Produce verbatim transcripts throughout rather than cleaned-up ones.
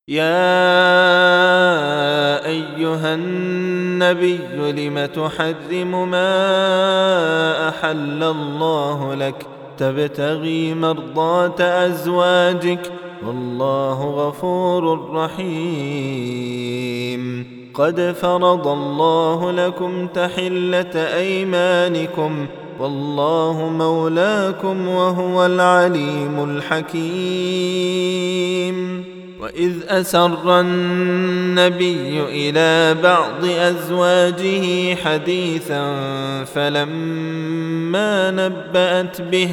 يا أيها النبي لم تحرم ما أحل الله لك تبتغي مرضات أزواجك والله غفور رحيم. قد فرض الله لكم تحلة أيمانكم والله مولاكم وهو العليم الحكيم. وإذ أسر النبي إلى بعض أزواجه حديثا فلما نبأت به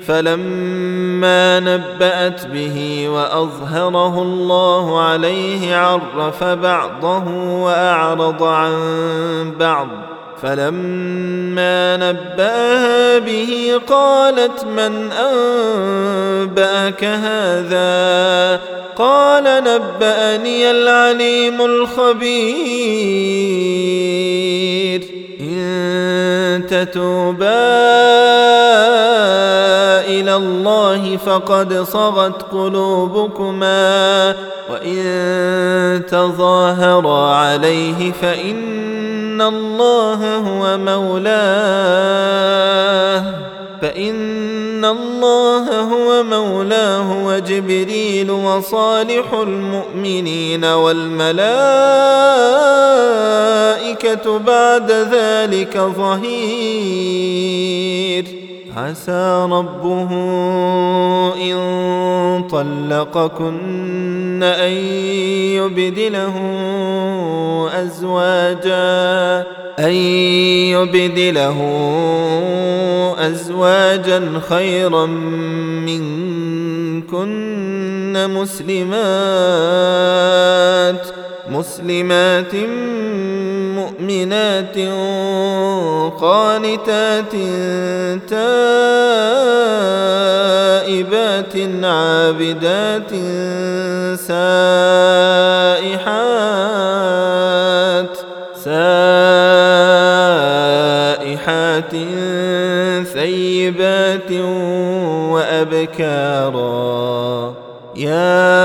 فلما نبأت به وأظهره الله عليه عرف بعضه وأعرض عن بعض فلما نبأها به قالت من أنبأك هذا قال نبأني العليم الخبير. إن تتوبا إلى الله فقد صغت قلوبكما وإن تظاهرا عليه فإن الله هو مولاه فإن الله هو مولاه وجبريل وصالح المؤمنين والملائكة بعد ذلك ظهير. عسى ربه إن طلقكن أن يبدله أزواجا أن يبدله أزواجا خيرا منكن مسلمات مسلمات مؤمنات قانتات تائبات عابدات سائحات سائحات ثيبات وأبكارا. يا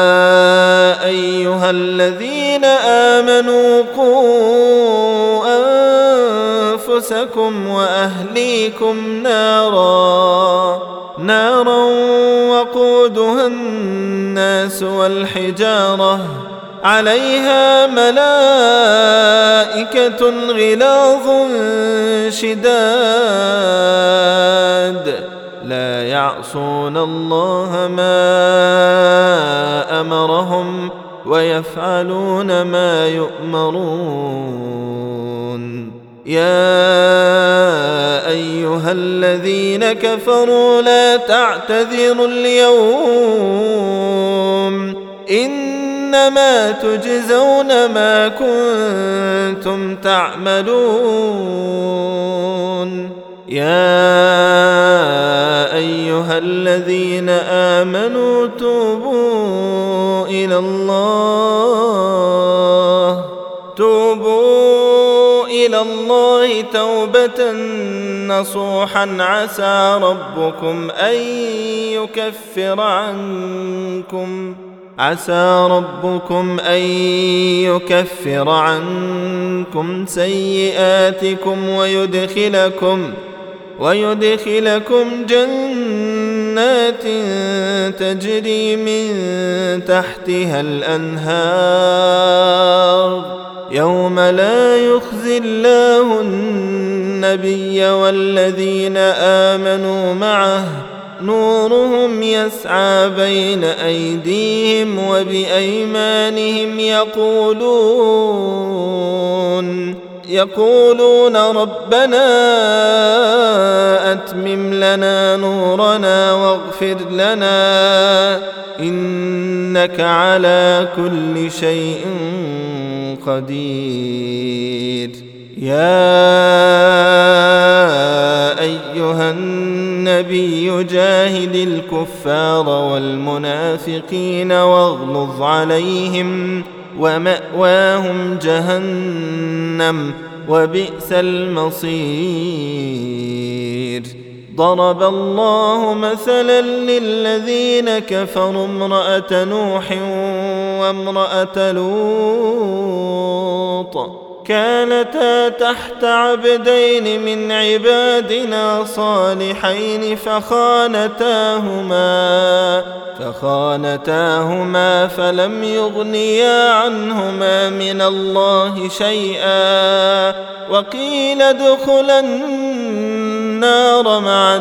أيها الذين آمنوا قوا أنفسكم وأهليكم نارا نارا وقودها الناس والحجارة عليها ملائكة غلاظ شداد لا يعصون الله ما أمرهم ويفعلون ما يؤمرون. يا أيها الذين كفروا لا تعتذروا اليوم إنما تجزون ما كنتم تعملون. يا أيها الذين آمنوا توبوا إلى الله توبوا إلى الله توبة نصوحا عسى ربكم أن يكفر عنكم عسى ربكم أن يكفر عنكم سيئاتكم ويدخلكم ويدخلكم جنات تجري من تحتها الأنهار يوم لا يخزي الله النبي والذين آمنوا معه نورهم يسعى بين أيديهم وبأيمانهم يقولون يقولون ربنا أتمم لنا نورنا واغفر لنا إنك على كل شيء قدير. يا أيها النبي جاهد الكفار والمنافقين واغلظ عليهم ومأواهم جهنم وبئس المصير. ضرب الله مثلا للذين كفروا امرأة نوح وامرأة لوط كانتا تحت عبدين من عبادنا صالحين فخانتاهما فخانتاهما فلم يغنيا عنهما من الله شيئا وقيل ادخلا النار مع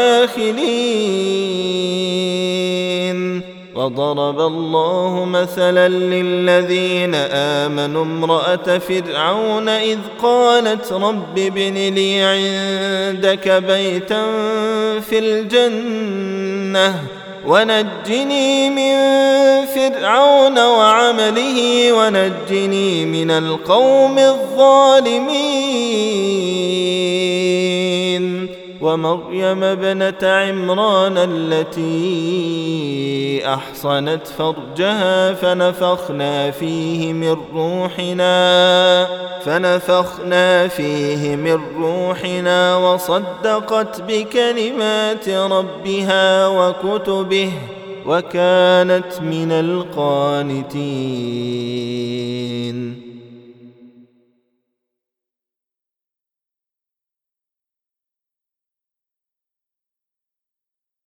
الداخلين. وضرب الله مثلا للذين آمنوا امرأة فرعون إذ قالت رب ابن لي عندك بيتا في الجنة ونجني من فرعون وعمله ونجني من القوم الظالمين. ومريم ابنة عمران التي أحصنت فرجها فنفخنا فيه من روحنا فنفخنا فيه من روحنا وصدقت بكلمات ربها وكتبه وكانت من القانتين.